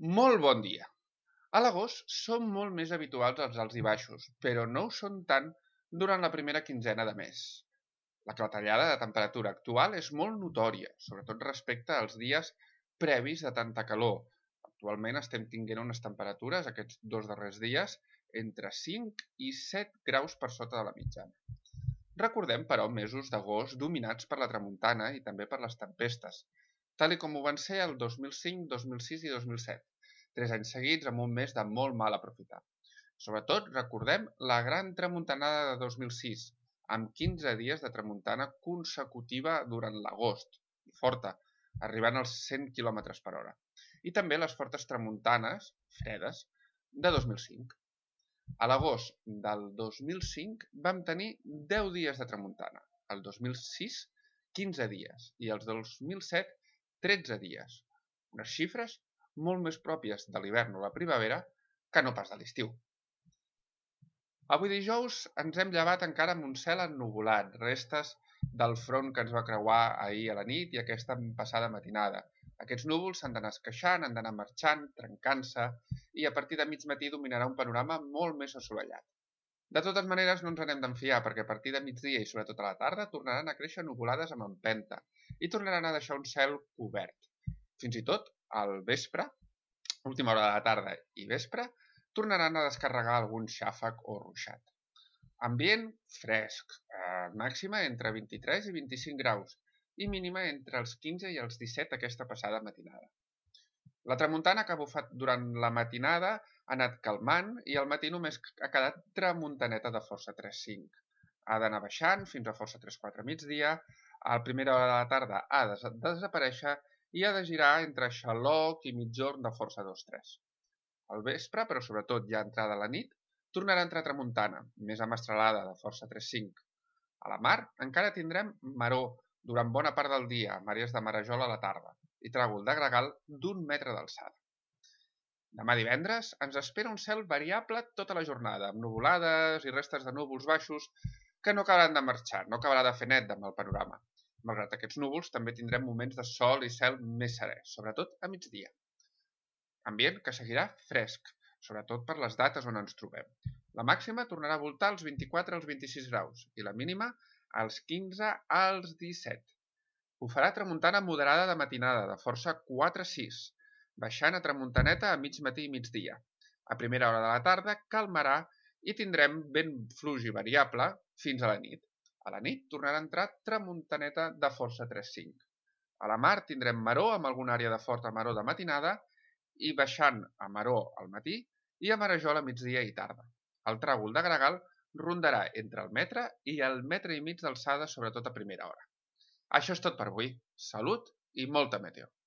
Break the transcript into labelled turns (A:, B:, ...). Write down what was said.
A: Molt bon dia. A l'agost són molt més habituals els alts i baixos, però no ho són tant durant la primera quinzena de mes. La clatellada de temperatura actual és molt notòria, sobretot respecte als dies previs de tanta calor. Actualment estem tinguent unes temperatures, aquests 2 darrers dies, entre 5 i 7 graus per sota de la mitjana. Recordem, però, mesos d'agost dominats per la tramuntana i també per les tempestes, tal com ho van ser el 2005, 2006 i 2007. 3 anys seguits amb un mes de molt mal aprofitar. Sobretot recordem la gran tramuntanada de 2006, amb 15 dies de tramuntana consecutiva durant l'agost, i forta, arribant als 100 km per hora. I també les fortes tramuntanes, fredes, de 2005. A l'agost del 2005 vam tenir 10 dies de tramuntana, el 2006 15 dies i els 2007 13 dies, unes xifres molt més pròpies de l'hivern o la primavera que no pas de l'estiu. Avui dijous ens hem llevat encara amb un cel ennuvolat, restes del front que ens va creuar ahir a la nit i aquesta passada matinada. Aquests núvols s'han d'anar esqueixant, han d'anar marxant, trencant-se i a partir de mig matí dominarà un panorama molt més assolellat. De totes maneres, no ens n'hem d'enfiar perquè a partir de migdia i sobretot a la tarda tornaran a créixer nuvolades amb empenta i tornaran a deixar un cel cobert. Fins i tot, al vespre, última hora de la tarda i vespre, tornaran a descarregar algun xàfec o ruixat. Ambient fresc, màxima entre 23 i 25 graus i mínima entre els 15 i els 17 aquesta passada matinada. La tramuntana que ha bufat durant la matinada ha anat calmant i al matí només ha quedat tramuntaneta de força 3-5. Ha d'anar baixant fins a força 3-4 migdia, a la primera hora de la tarda ha de desaparèixer i ha de girar entre xaloc i migjorn de força 2-3. Al vespre, però sobretot ja entrada la nit, tornarà a entrar tramuntana, més amastralada de força 3-5. A la mar encara tindrem maror durant bona part del dia, màrees de marejol a la tarda, i tràgol de gregal d'1 metre d'alçada. Demà divendres ens espera un cel variable tota la jornada, amb nuvolades i restes de núvols baixos que no acabaran de marxar, no acabarà de fer net amb el panorama. Malgrat aquests núvols, també tindrem moments de sol i cel més serè, sobretot a migdia. Ambient que seguirà fresc, sobretot per les dates on ens trobem. La màxima tornarà a voltar als 24 als 26 graus i la mínima als 15 als 17. Ho farà tramuntana moderada de matinada, de força 4-6, baixant a tramuntaneta a mig matí i migdia. A primera hora de la tarda calmarà i tindrem vent fluix i variable fins a la nit. A la nit tornarà a entrar tramuntaneta de força 3-5. A la mar tindrem maror amb alguna àrea de forta maror de matinada i baixant a maror al matí i a marejol a migdia i tarda. El tràgol de gregal rondarà entre el metre i el metre i mig d'alçada, sobretot a primera hora. Això és tot per avui. Salut i molta meteo.